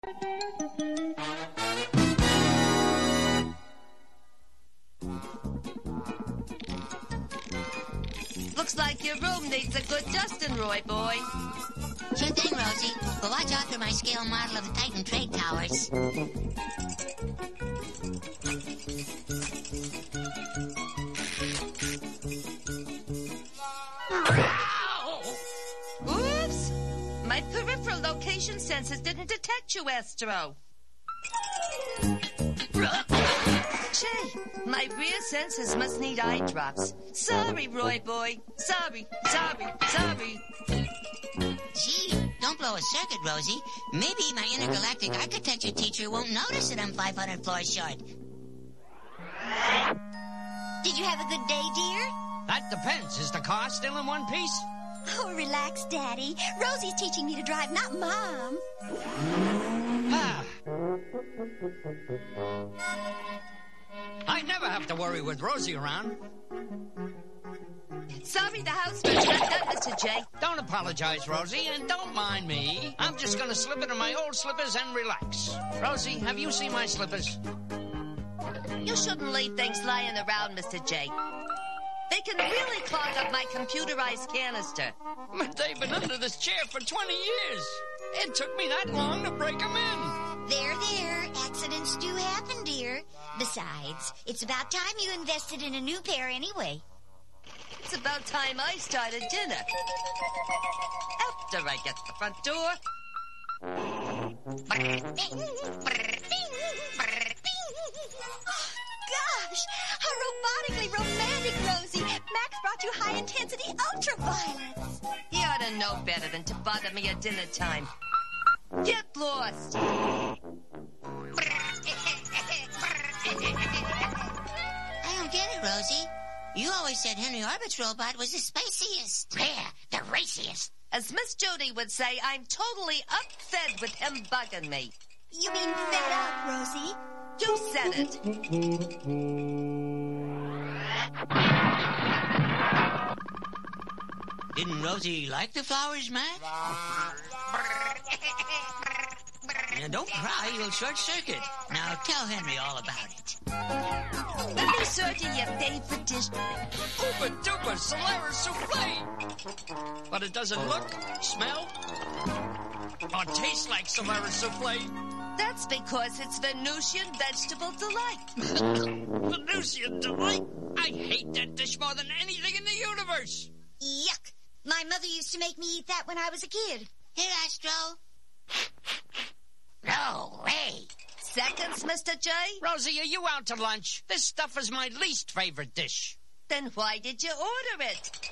Looks like your room needs a good dusting, Roy boy. Sure thing, Rosie. But watch out for my scale model of the Titan Trade Towers. Oops! My peripheral location sensors didn't detect you, Astro. Gee, my rear sensors must need eye drops. Sorry, Roy boy. Sorry. Gee, don't blow a circuit, Rosie. Maybe my intergalactic architecture teacher won't notice that I'm 500 floors short. Did you have a good day, dear? That depends. Is the car still in one piece? Oh, relax, Daddy. Rosie's teaching me to drive, not Mom. I never have to worry with Rosie around. Sorry, the houseman's not done, Mr. J. Don't apologize, Rosie, and don't mind me. I'm just gonna slip into my old slippers and relax. Rosie, have you seen my slippers? You shouldn't leave things lying around, Mr. J. They can really clog up my computerized canister. But they've been under this chair for 20 years. It took me that long to break them in. There. Accidents do happen, dear. Besides, it's about time you invested in a new pair anyway. It's about time I started dinner. After I get to the front door. Gosh, how robotically romantic, Rosie. Max brought you high-intensity ultraviolence. You ought to know better than to bother me at dinner time. Get lost. I don't get it, Rosie. You always said Henry Orbit's robot was the spaciest. Yeah, the raciest. As Miss Judy would say, I'm totally upfed with him bugging me. You mean fed up, Rosie? You said it. Didn't Rosie like the flowers, Mac? Now, don't cry, you'll short circuit. Now tell Henry all about it. Let me serve you your favorite dish. Ooba dooba Solaris souffle. But it doesn't look, smell, or taste like Solaris souffle. That's because it's Venusian vegetable delight. Venusian delight? I hate that dish more than anything in the universe. Yuck. My mother used to make me eat that when I was a kid. Here, Astro. No way. Seconds, Mr. J? Rosie, are you out to lunch? This stuff is my least favorite dish. Then why did you order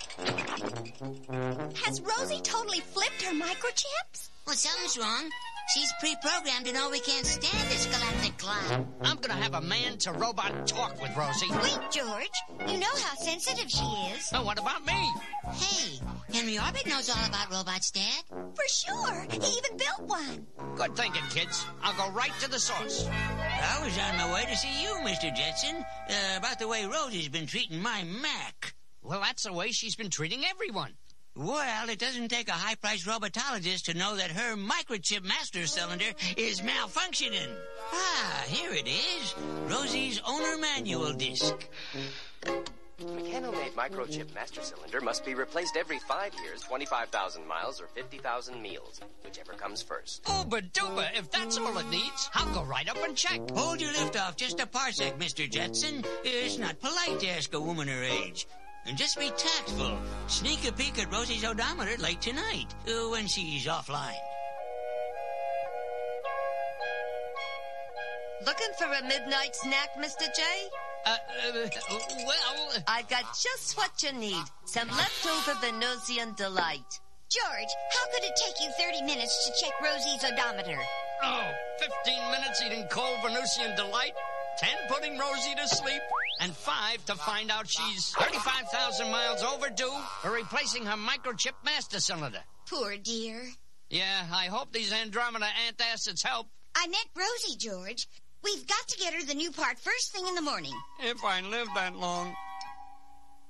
it? Has Rosie totally flipped her microchips? Well, something's wrong. She's pre-programmed to know we can't stand this galactic cloud. I'm gonna have a man-to-robot talk with Rosie. Wait, George. You know how sensitive she is. Oh, what about me? Hey, Henry Orbit knows all about robots, Dad. For sure. He even built one. Good thinking, kids. I'll go right to the source. I was on my way to see you, Mr. Jetson, about the way Rosie's been treating my Mac. Well, that's the way she's been treating everyone. Well, it doesn't take a high-priced robotologist to know that her microchip master cylinder is malfunctioning. Ah, here it is. Rosie's owner manual disc. Mechano-made microchip master cylinder must be replaced every 5 years, 25,000 miles, or 50,000 meals, whichever comes first. Ooba-dooba, if that's all it needs, I'll go right up and check. Hold your liftoff just a parsec, Mr. Jetson. It's not polite to ask a woman her age. And just be tactful. Sneak a peek at Rosie's odometer late tonight, when she's offline. Looking for a midnight snack, Mr. J? Well... I got just what you need. Some leftover Venusian delight. George, how could it take you 30 minutes to check Rosie's odometer? Oh, 15 minutes eating cold Venusian delight, 10 putting Rosie to sleep, and 5 to find out she's 35,000 miles overdue for replacing her microchip master cylinder. Poor dear. Yeah, I hope these Andromeda antacids help. I meant Rosie, George. We've got to get her the new part first thing in the morning. If I live that long.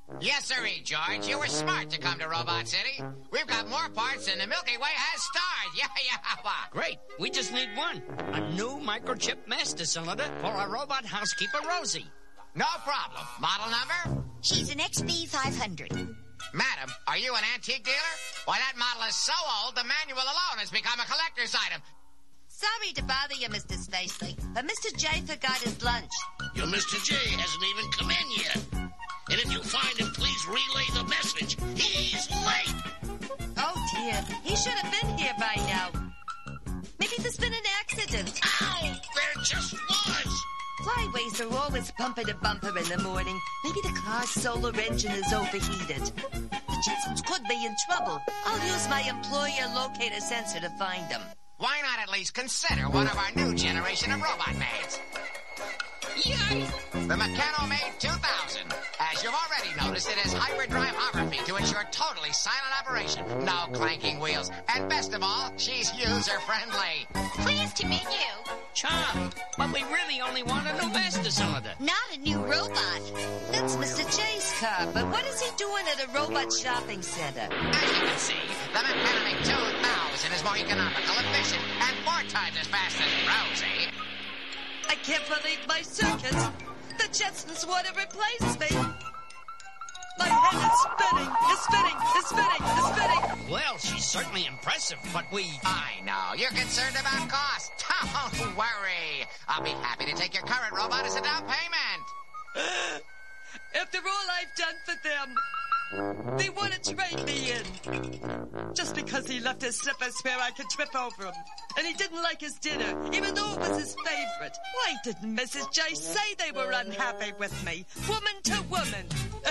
Yes, sirree, George. You were smart to come to Robot City. We've got more parts than the Milky Way has stars. Yeah. Great. We just need one. A new microchip master cylinder for our robot housekeeper, Rosie. No problem. Model number? She's an XB500. Madam, are you an antique dealer? Why, that model is so old, the manual alone has become a collector's item. Sorry to bother you, Mr. Spacely, but Mr. J forgot his lunch. Your Mr. J hasn't even come in yet. And if you find him, please relay the message. He's late. Oh, dear. He should have been here by now. Maybe there's been an accident. Ow! There just was. Flyways are always bumper to bumper in the morning. Maybe the car's solar engine is overheated. The Jetsons could be in trouble. I'll use my employer locator sensor to find them. Why not at least consider one of our new generation of robot maids? Yay! The Mechanomaid 2000. As you've already noticed, it has hyperdrive hover feet to ensure totally silent operation. No clanking wheels. And best of all, she's user-friendly. Pleased to meet you. Charmed. But we really only want a new master cylinder. Not a new robot. That's Mr. J's car, but what is he doing at a robot shopping center? As you can see, the Mechanomaid 2000 is more economical, efficient, and 4 times as fast as Rosie. I can't believe my circuits. The Jetsons want to replace me. My head is spinning, is spinning. Well, she's certainly impressive, but I know. You're concerned about cost. Don't worry. I'll be happy to take your current robot as a down payment. After all I've done for them, they want to trade me in. Just because he left his slippers where I could trip over him. And he didn't like his dinner, even though it was his favorite. Why didn't Mrs. J say they were unhappy with me? Woman to woman.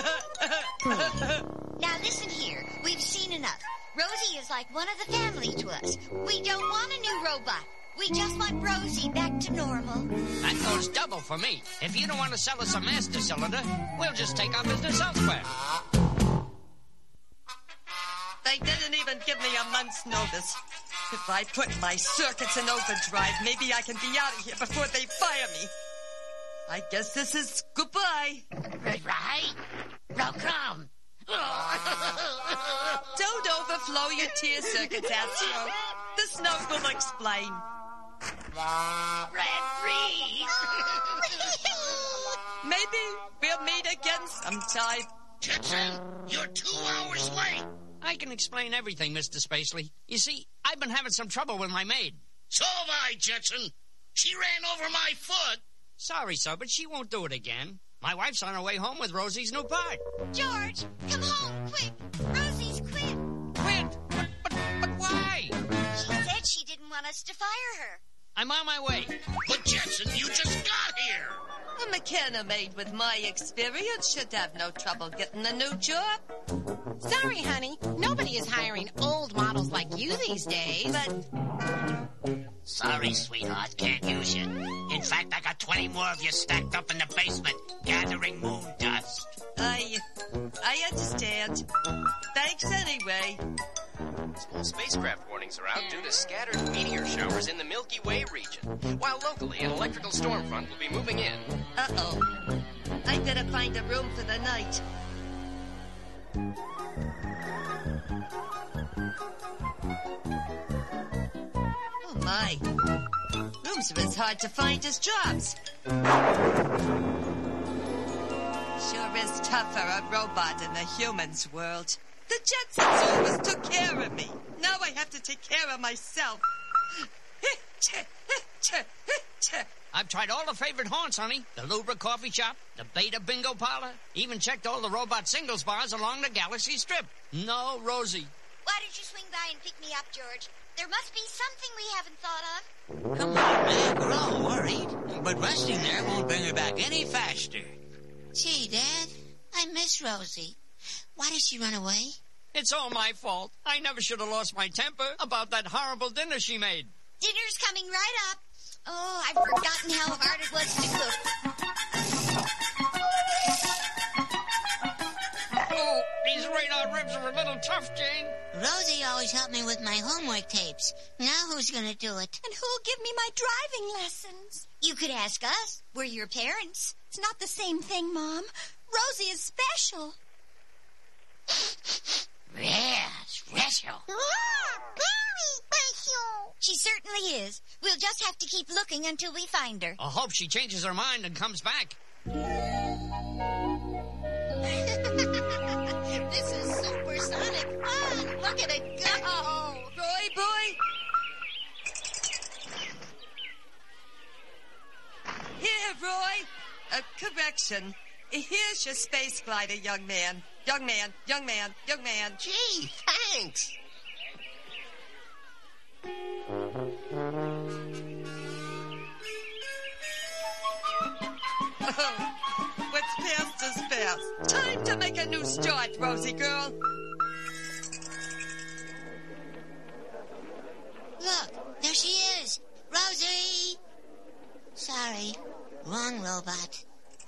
Now listen here. We've seen enough. Rosie is like one of the family to us. We don't want a new robot. We just want Rosie back to normal. that goes double for me. If you don't want to sell us a master cylinder, we'll just take our business elsewhere. They didn't even give me a month's notice. If I put my circuits in overdrive, maybe I can be out of here before they fire me. I guess this is goodbye. Right? Welcome. Don't overflow your tear circuits, Astro. This note will explain. Red-free. Maybe we'll meet again sometime. Jetson, you're 2 hours late. I can explain everything, Mr. Spacely. You see, I've been having some trouble with my maid. So have I, Jetson. She ran over my foot. Sorry, sir, but she won't do it again. My wife's on her way home with Rosie's new part. George, come home, quick. Rosie's quit. Quit? But why? She said she didn't want us to fire her. I'm on my way. But, Jetson, you just got here. A Mechanomaid with my experience should have no trouble getting a new job. Sorry, honey. Nobody is hiring old models like you these days. But Sorry, sweetheart. Can't use you. In fact, I got 20 more of you stacked up in the basement, gathering moon dust. I understand. Thanks anyway. Small spacecraft warnings are out due to scattered meteor showers in the Milky Way region, while locally an electrical storm front will be moving in. Uh-oh. I better find a room for the night. Oh, my. Rooms are as hard to find as jobs. Sure is tough for a robot in the humans' world. The Jetsons always took care of me. Now I have to take care of myself. I've tried all the favorite haunts, honey. The Lubra coffee shop, the Beta bingo parlor, even checked all the robot singles bars along the Galaxy Strip. No Rosie. Why don't you swing by and pick me up, George? There must be something we haven't thought of. Come on, man. We're all worried. But resting there won't bring her back any faster. Gee, Dad, I miss Rosie. Why did she run away? It's all my fault. I never should have lost my temper about that horrible dinner she made. Dinner's coming right up. Oh, I've forgotten how hard it was to cook. Oh, these radar ribs are a little tough, Jane. Rosie always helped me with my homework tapes. Now who's gonna do it? And who'll give me my driving lessons? You could ask us. We're your parents. It's not the same thing, Mom. Rosie is special. Yeah, special. Very special. She certainly is. We'll just have to keep looking until we find her. I hope she changes her mind and comes back. This is supersonic fun. Look at it go. Roy boy? Here, Roy. Correction. Here's your space glider, young man. Young man, young man, young man. Gee, thanks. Oh, what's past is past. Time to make a new start, Rosie girl. Look, there she is. Rosie! Sorry, wrong robot.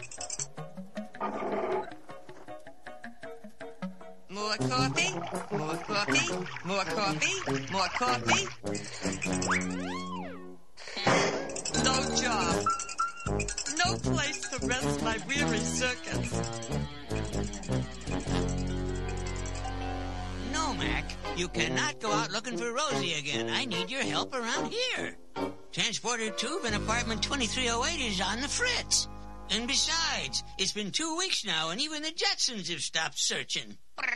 More coffee, more coffee, more coffee, more coffee. No job. No place to rest my weary circuits. No, Mac. You cannot go out looking for Rosie again. I need your help around here. Transporter Tube in apartment 2308 is on the fritz. And besides, it's been 2 weeks now, and even the Jetsons have stopped searching.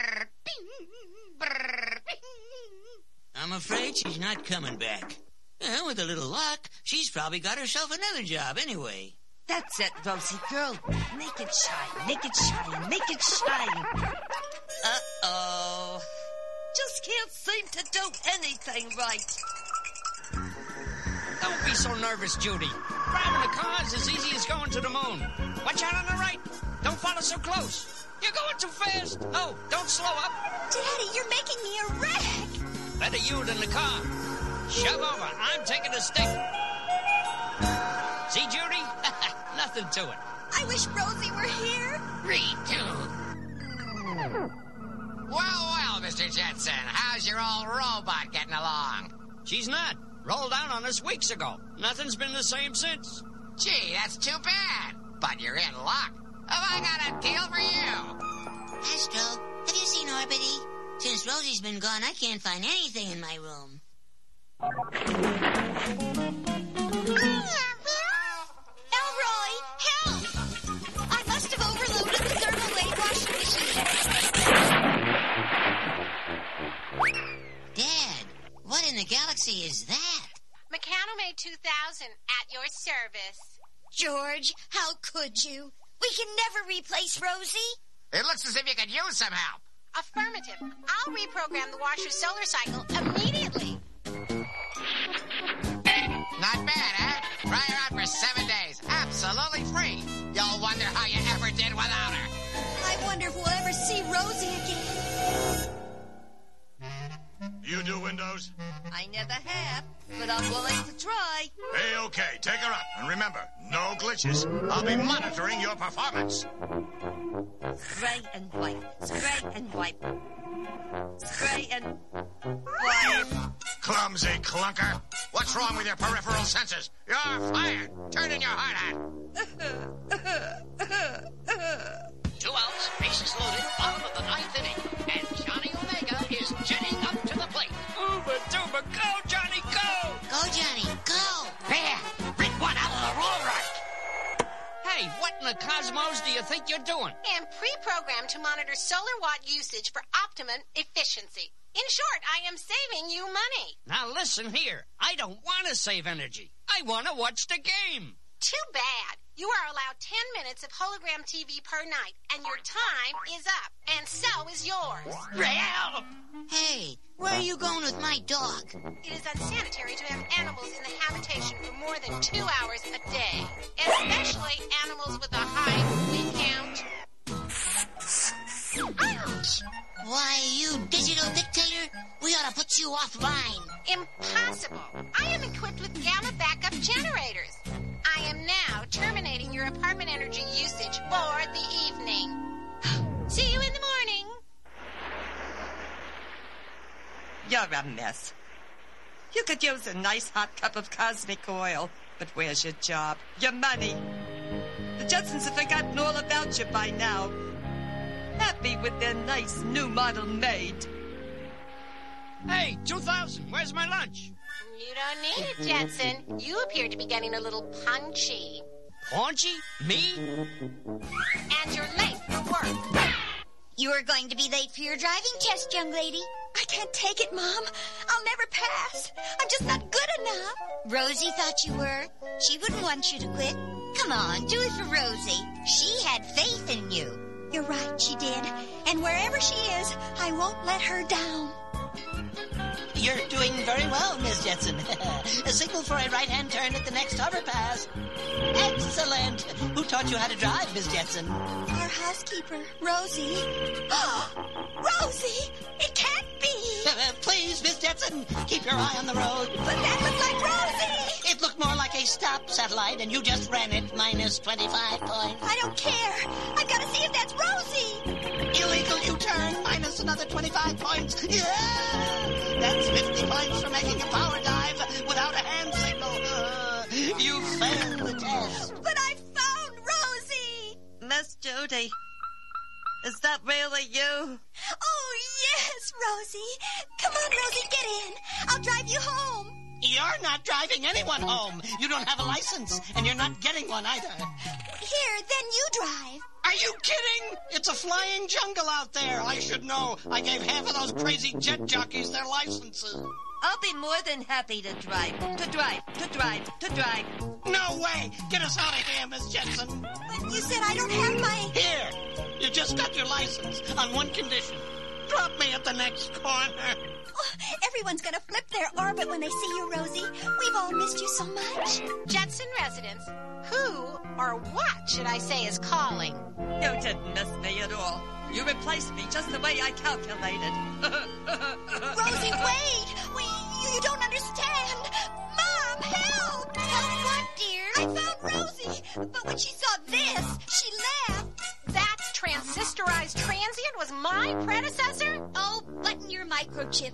I'm afraid she's not coming back. With a little luck, she's probably got herself another job anyway. That's it, Rosie girl. Make it shine, make it shine, make it shine. Uh-oh. Just can't seem to do anything right. Don't be so nervous, Judy. Driving a car is as easy as going to the moon. Watch out on the right. Don't follow so close. You're going too fast. Oh, don't slow up. Daddy, you're making me a wreck. Better you than the car. Shove over. I'm taking the stick. See, Judy? Nothing to it. I wish Rosie were here. Me too. Well, Mr. Jetson, how's your old robot getting along? She's not. Rolled out on us weeks ago. Nothing's been the same since. Gee, that's too bad. But you're in luck. Have I got a deal for you? Astro, have you seen Orbity? Since Rosie's been gone, I can't find anything in my room. Elroy, help! I must have overloaded the thermal weight washing machine. Dad, what in the galaxy is that? Mechanomate 2000 at your service. George, how could you? We can never replace Rosie. It looks as if you could use some help. Affirmative. I'll reprogram the washer's solar cycle immediately. Not bad, huh? Try her out for 7 days. Absolutely free. You'll wonder how you ever did without her. I wonder if we'll ever see Rosie again. You do Windows? I never have, but I'm willing to try. Hey, okay, take her up. And remember, no glitches. I'll be monitoring your performance. Spray and wipe, spray and wipe. Spray and wipe. Clumsy clunker. What's wrong with your peripheral senses? You're fired. Turn in your hard hat. 2 outs, bases loaded, bottom of the 9th inning. And Johnny Omega is jetting up to the plate. Uba duba, go, Johnny, go! Go, Johnny, go! There, rip one out of the roll right. Hey, what in the cosmos do you think you're doing? And pre-programmed to monitor solar watt usage for optimum efficiency. In short, I am saving you money. Now listen here. I don't want to save energy. I want to watch the game. Too bad. You are allowed 10 minutes of hologram TV per night, and your time is up. And so is yours. Well, Hey, where are you going with my dog? It is unsanitary to have animals in the habitation for more than 2 hours a day, especially animals with a high flea count. Ouch! Why, you digital dictator, we ought to put you offline. Impossible. I am equipped with gamma backup generators. I am now terminating your apartment energy usage for the evening. See you in the morning. You're a mess. You could use a nice hot cup of cosmic oil, but where's your job? Your money? The Jetsons have forgotten all about you by now. happy with their nice new model maid. Hey, 2000, where's my lunch? You don't need it, Jetson. You appear to be getting a little punchy. Paunchy? Me? And you're late for work. You are going to be late for your driving test, young lady. I can't take it, Mom. I'll never pass. I'm just not good enough. Rosie thought you were. She wouldn't want you to quit. Come on, do it for Rosie. She had faith in you. You're right, she did. And wherever she is, I won't let her down. You're doing very well, Miss Jetson. A signal for a right-hand turn at the next overpass. Excellent. Who taught you how to drive, Miss Jetson? Our housekeeper, Rosie. Rosie! It can't be! Please, Miss Jetson, keep your eye on the road. But that looked like Rosie! It looked more like a stop satellite, and you just ran it, minus 25 points. I don't care. I've got to see if that's Rosie. Illegal U-turn, minus another 25 points. Yeah! That's 50 points for making a power dive without a hand signal. You failed the test. But I found Rosie! Miss Judy, is that really you? Oh, yes, Rosie. Come on, Rosie, get in. I'll drive you home. You're not driving anyone home. You don't have a license, and you're not getting one either. Here, then you drive. Are you kidding? It's a flying jungle out there. I should know. I gave half of those crazy jet jockeys their licenses. I'll be more than happy to drive. No way! Get us out of here, Miss Jetson. But you said I don't have my... Here! You just got your license on one condition. Drop me at the next corner. Oh, everyone's gonna flip their orbit when they see you, Rosie. We've all missed you so much. Jetson residents, who or what should I say is calling? You didn't miss me at all. You replaced me just the way I calculated. Rosie, wait! You don't understand. Mom, help! Help what, dear? I found Rosie, but when she saw this, she left. That transistorized transient was my predecessor? Oh, button your microchip.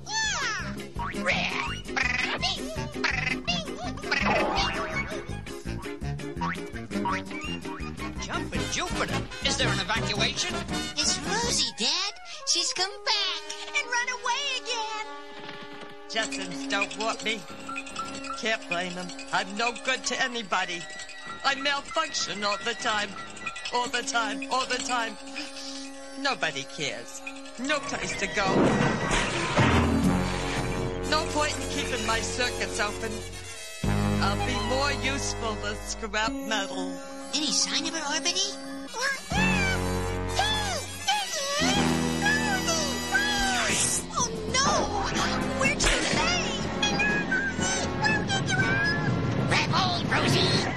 Jumping Jupiter. Is there an evacuation? It's Rosie, Dad. She's come back and run away again. Jetsons don't want me. Can't blame them. I'm no good to anybody. I malfunction all the time. All the time. Nobody cares. No place to go. No point in keeping my circuits open. I'll be more useful than scrap metal. Any sign of her orbiting? Oh no! We're too late! Grab hold, Rosie!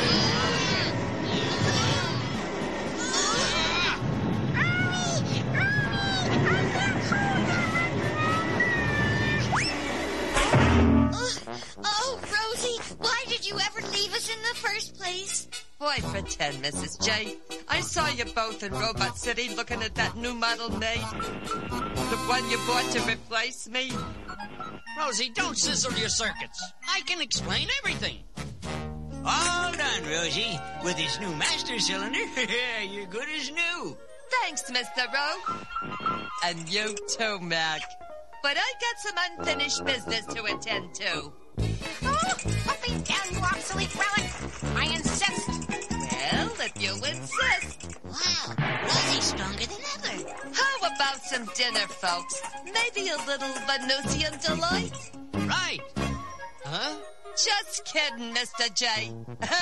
Oh, Rosie, why did you ever leave us in the first place? Why pretend, Mrs. J? I saw you both in Robot City looking at that new model maid. The one you bought to replace me. Rosie, don't sizzle your circuits. I can explain everything. Hold on, Rosie. With this new master cylinder, you're good as new. Thanks, Mr. Rowe. And you too, Mac. But I got some unfinished business to attend to. Oh, put me down, you obsolete relic. I insist. Well, if you insist. Wow, Rosie's stronger than ever. How about some dinner, folks? Maybe a little Venusian delight? Right. Huh? Just kidding, Mr. J.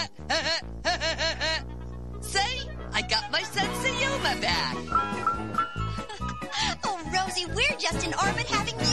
See? I got my sense of humor back. Oh, Rosie, we're just in orbit having